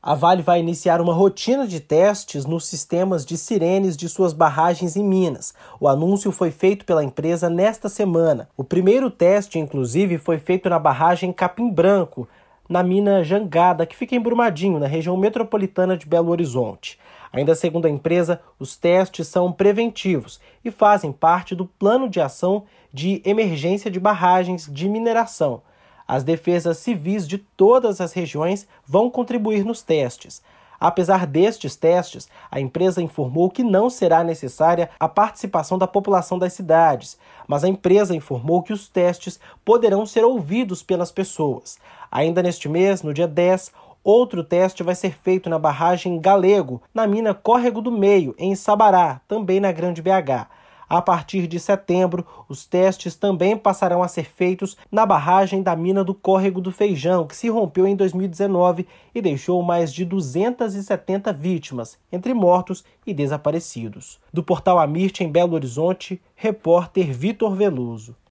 A Vale vai iniciar uma rotina de testes nos sistemas de sirenes de suas barragens em Minas. O anúncio foi feito pela empresa nesta semana. O primeiro teste, inclusive, foi feito na barragem Capim Branco, na mina Jangada, que fica em Brumadinho, na região metropolitana de Belo Horizonte. Ainda segundo a empresa, os testes são preventivos e fazem parte do plano de ação de emergência de barragens de mineração. As defesas civis de todas as regiões vão contribuir nos testes. Apesar destes testes, a empresa informou que não será necessária a participação da população das cidades, mas a empresa informou que os testes poderão ser ouvidos pelas pessoas. Ainda neste mês, no dia 10, outro teste vai ser feito na barragem Galego, na mina Córrego do Meio, em Sabará, também na Grande BH. A partir de setembro, os testes também passarão a ser feitos na barragem da mina do Córrego do Feijão, que se rompeu em 2019 e deixou mais de 270 vítimas, entre mortos e desaparecidos. Do portal Amirte, em Belo Horizonte, repórter Vitor Veloso.